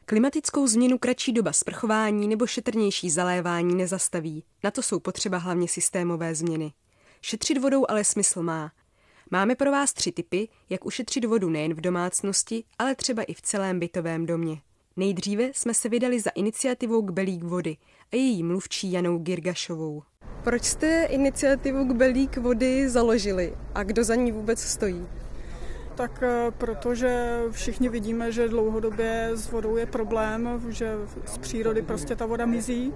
Klimatickou změnu kratší doba sprchování nebo šetrnější zalévání nezastaví. Na to jsou potřeba hlavně systémové změny. Šetřit vodou ale smysl má. Máme pro vás 3 tipy, jak ušetřit vodu nejen v domácnosti, ale třeba i v celém bytovém domě. Nejdříve jsme se vydali za iniciativou Kbelík vody a její mluvčí Janou Girgašovou. Proč jste iniciativu Kbelík vody založili a kdo za ní vůbec stojí? Tak protože všichni vidíme, že dlouhodobě s vodou je problém, že z přírody prostě ta voda mizí.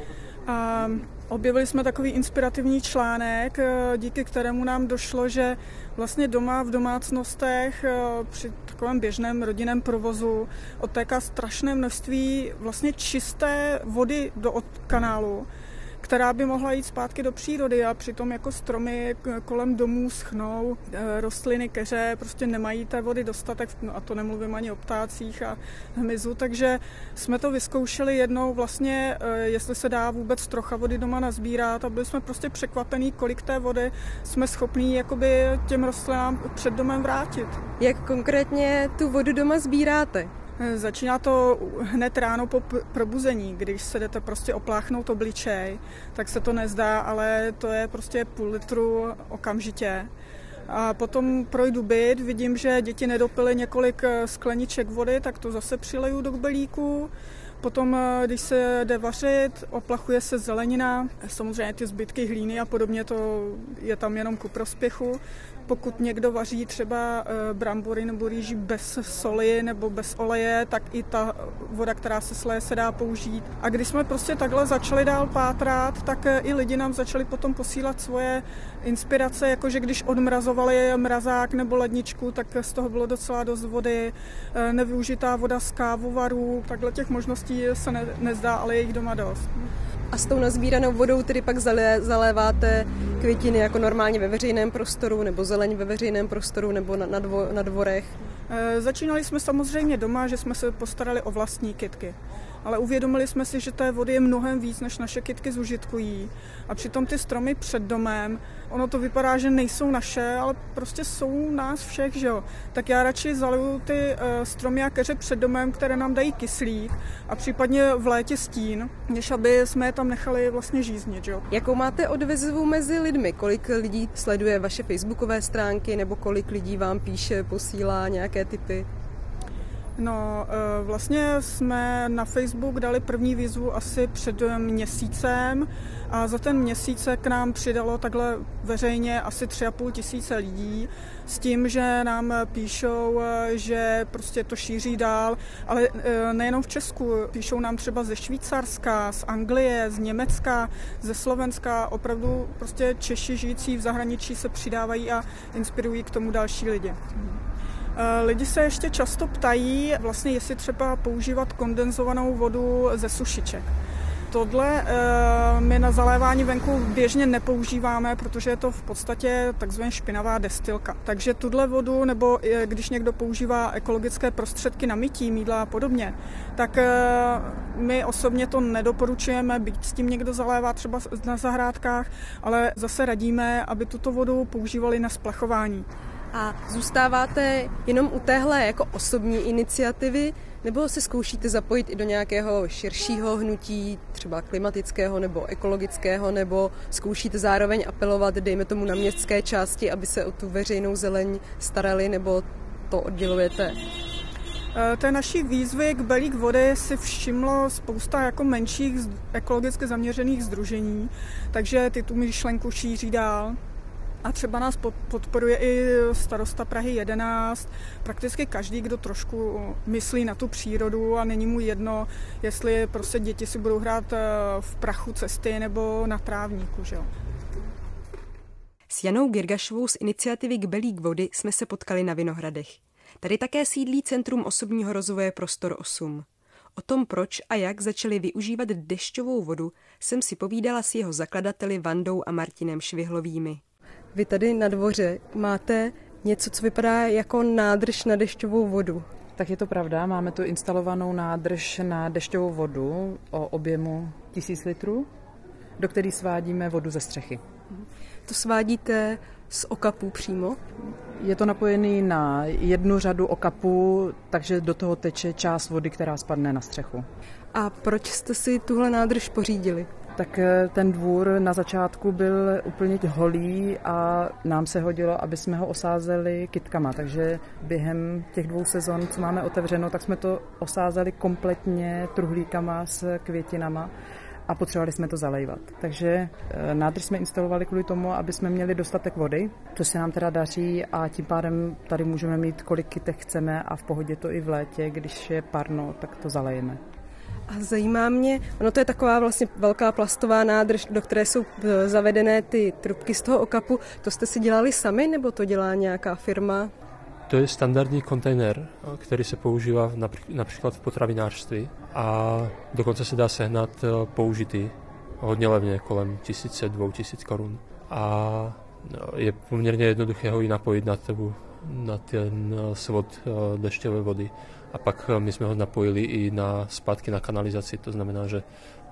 A objevili jsme takový inspirativní článek, díky kterému nám došlo, že vlastně doma v domácnostech při takovém běžném rodinném provozu odtéká strašné množství vlastně čisté vody do kanálu, která by mohla jít zpátky do přírody a přitom jako stromy kolem domů schnou, rostliny, keře prostě nemají té vody dostatek, a to nemluvím ani o ptácích a hmyzu, takže jsme to vyzkoušeli jednou vlastně, jestli se dá vůbec trocha vody doma nazbírat a byli jsme prostě překvapení, kolik té vody jsme schopní jakoby těm rostlinám před domem vrátit. Jak konkrétně tu vodu doma sbíráte? Začíná to hned ráno po probuzení, když se jdete prostě opláchnout obličej, tak se to nezdá, ale to je prostě půl litru okamžitě. A potom projdu byt, vidím, že děti nedopily několik skleniček vody, tak to zase přileju do kbelíku. Potom, když se jde vařit, oplachuje se zelenina, samozřejmě ty zbytky hlíny a podobně, to je tam jenom ku prospěchu. Pokud někdo vaří třeba brambory nebo rýži bez soli nebo bez oleje, tak i ta voda, která se sleje, se dá použít. A když jsme prostě takhle začali dál pátrat, tak i lidi nám začali potom posílat svoje inspirace, jakože když odmrazovali mrazák nebo ledničku, tak z toho bylo docela dost vody, nevyužitá voda z kávovarů, takhle těch možností se nezdá, ale je jich doma dost. A s tou nazbíranou vodou tedy pak zaléváte květiny jako normálně ve veřejném prostoru nebo zeleň ve veřejném prostoru nebo na dvorech? Začínali jsme samozřejmě doma, že jsme se postarali o vlastní kytky. Ale uvědomili jsme si, že té vody je mnohem víc, než naše kytky zužitkují. A přitom ty stromy před domem, ono to vypadá, že nejsou naše, ale prostě jsou nás všech, že jo. Tak já radši zaliju ty stromy a keře před domem, které nám dají kyslík a případně v létě stín, než aby jsme je tam nechali vlastně žíznit, že jo. Jakou máte odezvu mezi lidmi? Kolik lidí sleduje vaše facebookové stránky nebo kolik lidí vám píše, posílá nějaké tipy? No, vlastně jsme na Facebook dali první výzvu asi před měsícem a za ten měsíc se k nám přidalo takhle veřejně asi 3,5 tisíce lidí s tím, že nám píšou, že prostě to šíří dál, ale nejenom v Česku, píšou nám třeba ze Švýcarska, z Anglie, z Německa, ze Slovenska, opravdu prostě Češi žijící v zahraničí se přidávají a inspirují k tomu další lidi. Lidi se ještě často ptají, vlastně jestli třeba používat kondenzovanou vodu ze sušiček. Tohle my na zalévání venku běžně nepoužíváme, protože je to v podstatě takzvaně špinavá destilka. Takže tuhle vodu, nebo když někdo používá ekologické prostředky na mytí, mýdla a podobně, tak my osobně to nedoporučujeme, byť s tím někdo zalévá třeba na zahrádkách, ale zase radíme, aby tuto vodu používali na splachování. A zůstáváte jenom u téhle jako osobní iniciativy, nebo se zkoušíte zapojit i do nějakého širšího hnutí, třeba klimatického nebo ekologického, nebo zkoušíte zároveň apelovat, dejme tomu na městské části, aby se o tu veřejnou zeleň starali, nebo to oddělujete? Té naší výzvy Kbelík vody si všimlo spousta jako menších ekologicky zaměřených sdružení, takže ty tu myšlenku šíří dál. A třeba nás podporuje i starosta Prahy 11, prakticky každý, kdo trošku myslí na tu přírodu a není mu jedno, jestli prostě děti si budou hrát v prachu cesty nebo na trávníku. Že? S Janou Girgašovou z iniciativy Kbelík vody jsme se potkali na Vinohradech. Tady také sídlí Centrum osobního rozvoje Prostor 8. O tom, proč a jak začali využívat dešťovou vodu, jsem si povídala s jeho zakladateli Vandou a Martinem Švihlovými. Vy tady na dvoře máte něco, co vypadá jako nádrž na dešťovou vodu. Tak je to pravda, máme tu instalovanou nádrž na dešťovou vodu o objemu 1000 litrů, do který svádíme vodu ze střechy. To svádíte z okapů přímo? Je to napojený na jednu řadu okapů, takže do toho teče část vody, která spadne na střechu. A proč jste si tuhle nádrž pořídili? Tak ten dvůr na začátku byl úplně holý a nám se hodilo, aby jsme ho osázeli kytkama. Takže během těch 2 sezon, co máme otevřeno, tak jsme to osázeli kompletně truhlíkama s květinama a potřebovali jsme to zalejvat. Takže nádrž jsme instalovali kvůli tomu, aby jsme měli dostatek vody, což se nám teda daří a tím pádem tady můžeme mít, kolik kytek chceme a v pohodě to i v létě, když je parno, tak to zalejeme. A zajímá mě, ono to je taková vlastně velká plastová nádrž, do které jsou zavedené ty trubky z toho okapu. To jste si dělali sami, nebo to dělá nějaká firma? To je standardní kontejner, který se používá například v potravinářství a dokonce se dá sehnat použitý hodně levně, kolem 1000–2000 korun. A je poměrně jednoduché ho i napojit na ten svod dešťové vody. A pak my jsme ho napojili i zpátky na kanalizaci, to znamená, že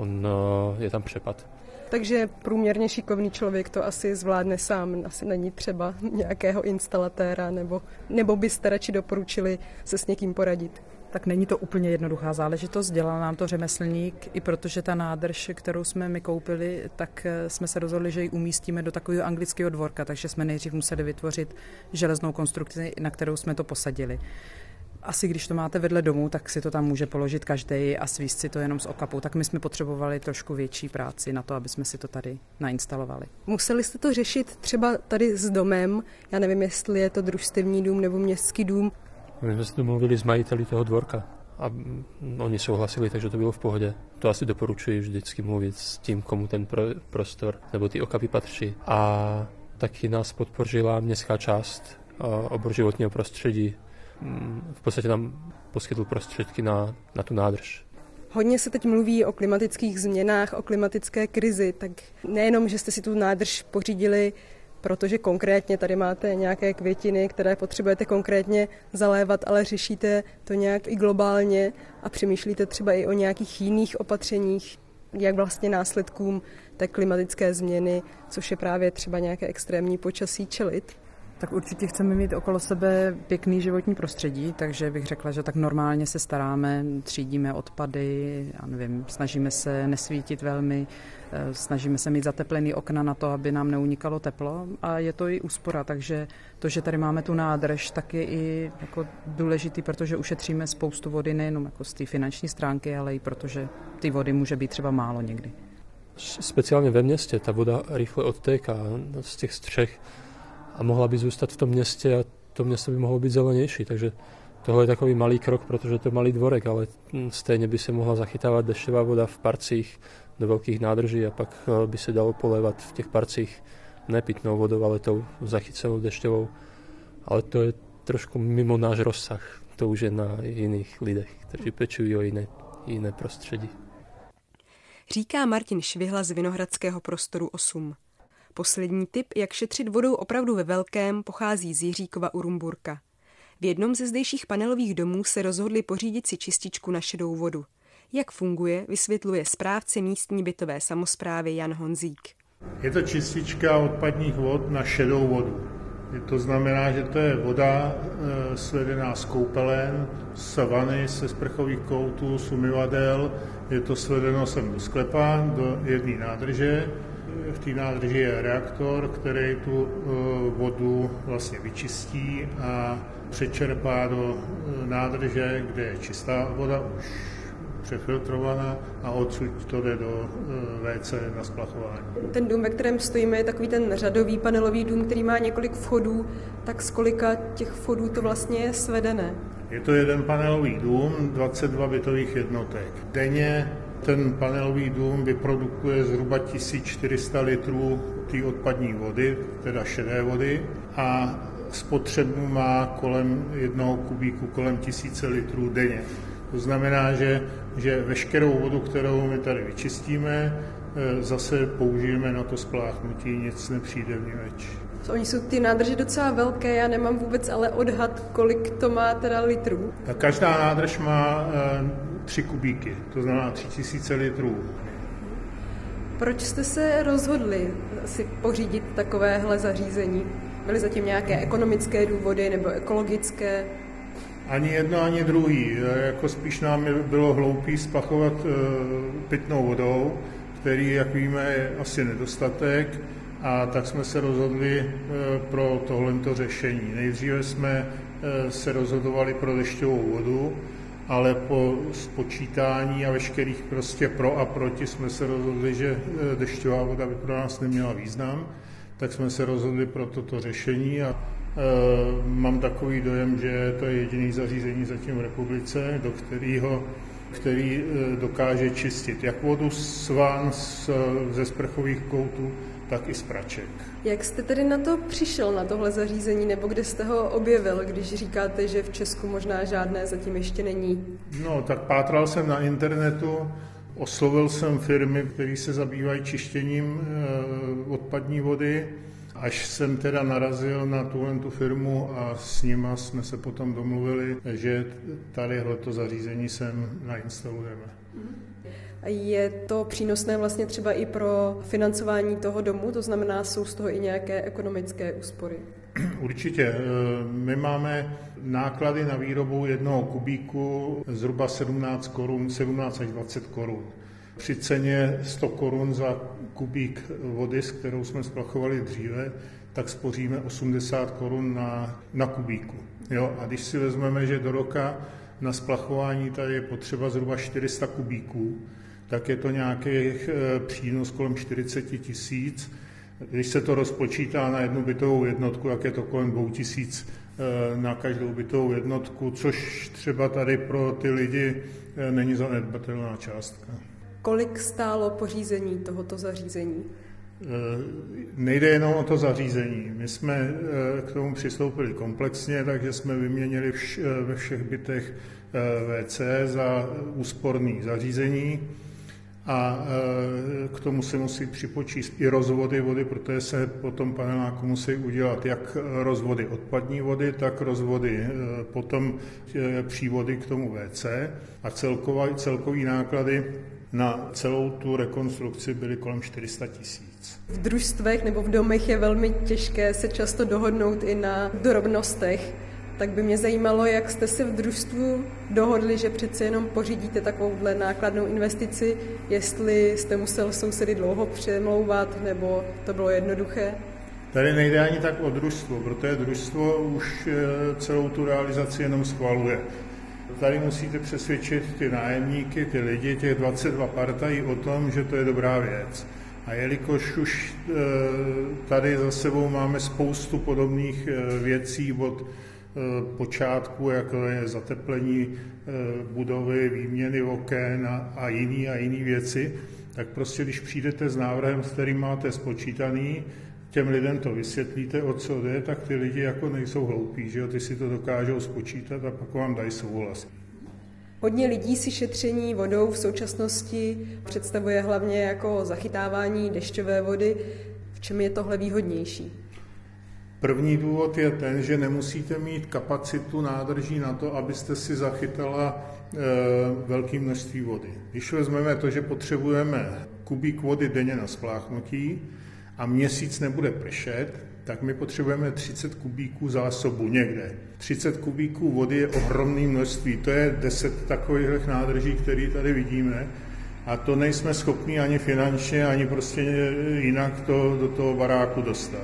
je tam přepad. Takže průměrně šikovný člověk to asi zvládne sám, asi není třeba nějakého instalatéra, nebo byste radši doporučili se s někým poradit? Tak není to úplně jednoduchá záležitost, dělal nám to řemeslník, i protože ta nádrž, kterou jsme my koupili, tak jsme se rozhodli, že ji umístíme do takového anglického dvorka, takže jsme nejdřív museli vytvořit železnou konstrukci, na kterou jsme to posadili. Asi když to máte vedle domu, tak si to tam může položit každý a svíst si to jenom z okapu. Tak my jsme potřebovali trošku větší práci na to, aby jsme si to tady nainstalovali. Museli jste to řešit třeba tady s domem? Já nevím, jestli je to družstevní dům nebo městský dům. My jsme se domluvili s majiteli toho dvorka a oni souhlasili, takže to bylo v pohodě. To asi doporučuji vždycky mluvit s tím, komu ten prostor nebo ty okapy patří. A taky nás podpořila městská část obor životního prostředí. V podstatě nám poskytl prostředky na tu nádrž. Hodně se teď mluví o klimatických změnách, o klimatické krizi, tak nejenom, že jste si tu nádrž pořídili, protože konkrétně tady máte nějaké květiny, které potřebujete konkrétně zalévat, ale řešíte to nějak i globálně a přemýšlíte třeba i o nějakých jiných opatřeních, jak vlastně následkům té klimatické změny, což je právě třeba nějaké extrémní počasí, čelit. Tak určitě chceme mít okolo sebe pěkný životní prostředí, takže bych řekla, že tak normálně se staráme, třídíme odpady, já nevím, snažíme se nesvítit velmi, snažíme se mít zateplený okna na to, aby nám neunikalo teplo a je to i úspora, takže to, že tady máme tu nádrž, tak je i jako důležitý, protože ušetříme spoustu vody nejenom jako z té finanční stránky, ale i protože ty vody může být třeba málo někdy. Speciálně ve městě ta voda rychle odtéká z těch střech a mohla by zůstat v tom městě a to město by mohlo být zelenější, takže tohle je takový malý krok, protože to je malý dvorek, ale stejně by se mohla zachytávat dešťová voda v parcích do velkých nádrží a pak by se dalo polévat v těch parcích ne pitnou vodou, ale tou zachycenou dešťovou. Ale to je trošku mimo náš rozsah, to už je na jiných lidech, kteří pečují o jiné prostředí. Říká Martin Švihla z Vinohradského prostoru 8. Poslední tip, jak šetřit vodou opravdu ve velkém, pochází z Jiříkova u Rumburka. V jednom ze zdejších panelových domů se rozhodli pořídit si čističku na šedou vodu. Jak funguje, vysvětluje správce místní bytové samosprávy Jan Honzík. Je to čistička odpadních vod na šedou vodu. To znamená, že to je voda svedená z koupelen, z vany, ze sprchových koutů, z umyvadel. Je to svedeno sem do sklepa, do jedné nádrže. V té nádrži je reaktor, který tu vodu vlastně vyčistí a přečerpá do nádrže, kde je čistá voda, už přefiltrovaná a odsud to jde do WC na splachování. Ten dům, ve kterém stojíme, je takový ten řadový panelový dům, který má několik vchodů, tak z kolika těch vchodů to vlastně je svedené? Je to jeden panelový dům, 22 bytových jednotek. Denně ten panelový dům vyprodukuje zhruba 1400 litrů té odpadní vody, teda šedé vody, a spotřebu má kolem jednoho kubíku kolem 1000 litrů denně. To znamená, že veškerou vodu, kterou my tady vyčistíme, zase použijeme na to spláchnutí, nic nepřijde vniveč. Oni jsou ty nádrže docela velké, já nemám vůbec ale odhad, kolik to má teda litrů. Každá nádrž má 3 kubíky, to znamená 3000 litrů. Proč jste se rozhodli si pořídit takovéhle zařízení? Byly zatím nějaké ekonomické důvody nebo ekologické? Ani jedno, ani druhý. Jako spíš nám bylo hloupý splachovat pitnou vodou, který, jak víme, je asi nedostatek, a tak jsme se rozhodli pro tohleto řešení. Nejdříve jsme se rozhodovali pro dešťovou vodu, ale po spočítání a veškerých prostě pro a proti jsme se rozhodli, že dešťová voda by pro nás neměla význam, tak jsme se rozhodli pro toto řešení a mám takový dojem, že to je jediné zařízení zatím v republice, který dokáže čistit jak vodu z van, ze sprchových koutů, tak i z praček. Jak jste tedy na to přišel, na tohle zařízení, nebo kde jste ho objevil, když říkáte, že v Česku možná žádné zatím ještě není? No, tak pátral jsem na internetu, oslovil jsem firmy, které se zabývají čištěním odpadní vody, až jsem teda narazil na tu firmu a s nima jsme se potom domluvili, že tadyhleto zařízení sem nainstalujeme. A je to přínosné vlastně třeba i pro financování toho domu, to znamená, jsou z toho i nějaké ekonomické úspory? Určitě. My máme náklady na výrobu jednoho kubíku zhruba 17 až 20 korun. Při ceně 100 korun za kubík vody, s kterou jsme splachovali dříve, tak spoříme 80 korun na kubíku. Jo? A když si vezmeme, že do roka na splachování tady je potřeba zhruba 400 kubíků, tak je to nějaký přínos kolem 40 000. Když se to rozpočítá na jednu bytovou jednotku, tak je to kolem 2 000 na každou bytovou jednotku, což třeba tady pro ty lidi není zanedbatelná částka. Kolik stálo pořízení tohoto zařízení? Nejde jenom o to zařízení. My jsme k tomu přistoupili komplexně, takže jsme vyměnili ve všech bytech WC za úsporné zařízení a k tomu se musí připočíst i rozvody vody, protože se po tom paneláku musí udělat jak rozvody odpadní vody, tak rozvody potom přívody k tomu WC a celkový náklady na celou tu rekonstrukci byly kolem 400 000. V družstvech nebo v domech je velmi těžké se často dohodnout i na drobnostech. Tak by mě zajímalo, jak jste se v družstvu dohodli, že přece jenom pořídíte takovouhle nákladnou investici, jestli jste musel sousedy dlouho přemlouvat, nebo to bylo jednoduché? Tady nejde ani tak o družstvo, protože družstvo už celou tu realizaci jenom schvaluje. Tady musíte přesvědčit ty nájemníky, ty lidi, těch 22 partají o tom, že to je dobrá věc. A jelikož už tady za sebou máme spoustu podobných věcí od počátku, jako je zateplení budovy, výměny oken a jiný věci, tak prostě když přijdete s návrhem, s kterým máte spočítaný, těm lidem to vysvětlíte, o co jde, tak ty lidi jako nejsou hloupí, že jo? Ty si to dokážou spočítat a pak vám dají souhlas. Hodně lidí si šetření vodou v současnosti představuje hlavně jako zachytávání dešťové vody. V čem je tohle výhodnější? První důvod je ten, že nemusíte mít kapacitu nádrží na to, abyste si zachytala velké množství vody. Když vezmeme to, že potřebujeme kubík vody denně na spláchnutí a měsíc nebude pršet, tak my potřebujeme 30 kubíků zásobu někde. 30 kubíků vody je ohromné množství, to je 10 takových nádrží, které tady vidíme, a to nejsme schopni ani finančně, ani prostě jinak to do toho baráku dostat.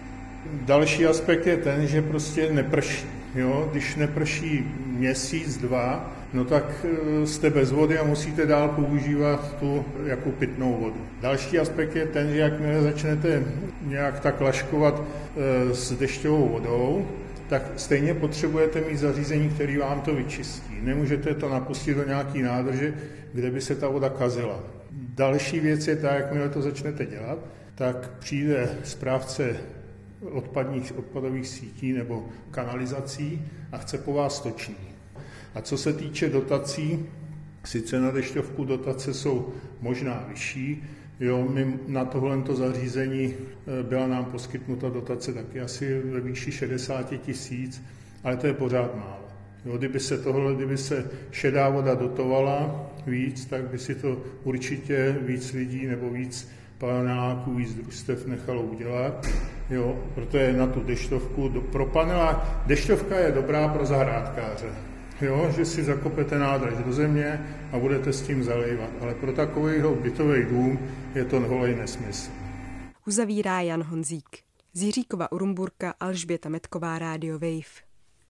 Další aspekt je ten, že prostě neprší. Jo? Když neprší měsíc, dva, no tak jste bez vody a musíte dál používat tu jako pitnou vodu. Další aspekt je ten, že jakmile začnete nějak tak laškovat s dešťovou vodou, tak stejně potřebujete mít zařízení, který vám to vyčistí. Nemůžete to napustit do nějaký nádrže, kde by se ta voda kazila. Další věc je ta, jakmile to začnete dělat, tak přijde správce odpadových sítí nebo kanalizací a chce po vás stočný. A co se týče dotací, sice na dešťovku dotace jsou možná vyšší, jo, my na tohleto zařízení byla nám poskytnuta dotace taky asi ve výši 60 000, ale to je pořád málo. Jo, kdyby se šedá voda dotovala víc, tak by si to určitě víc lidí nebo víc paneláků, víc družstev nechalo udělat. Jo, protože na tu dešťovku pro panela, dešťovka je dobrá pro zahrádkáře. Jo, že si zakopete nádrž do země a budete s tím zalévat. Ale pro takovýho bytový dům je to holej nesmysl. Uzavírá Jan Honzík. Z Jiříkova u Rumburka Alžběta Metková, Radio Wave.